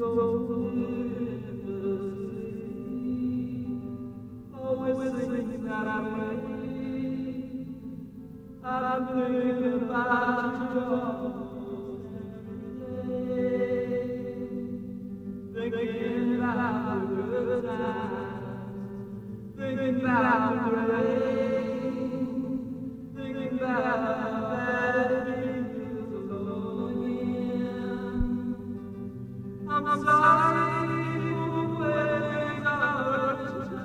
I'm thinking about you, thinking about the good times, thinking about the rain, thinking about that it feels alone again. I'm sorry for ways I hurt you.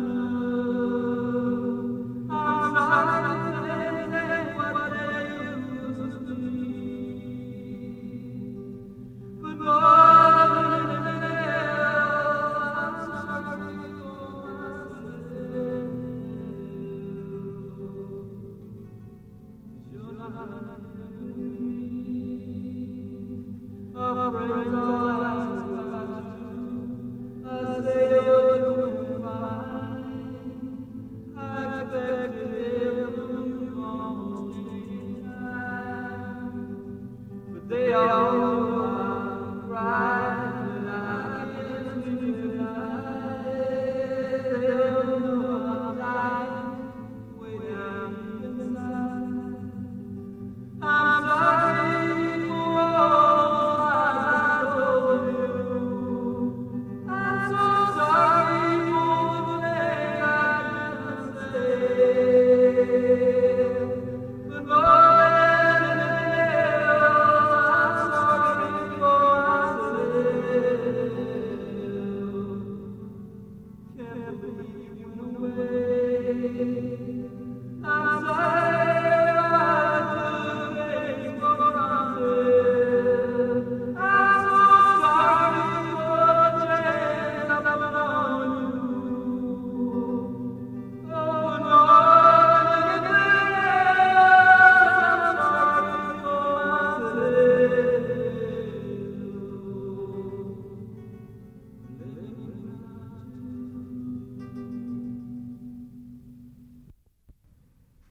I'm sorry. They all know I'm right, and I can't sleep tonight. They all know I'm lying way down inside. I'm sorry for all I told you. I'm so sorry for the things I didn't say. But more than anything else, I'm sorry for myself. Can't believe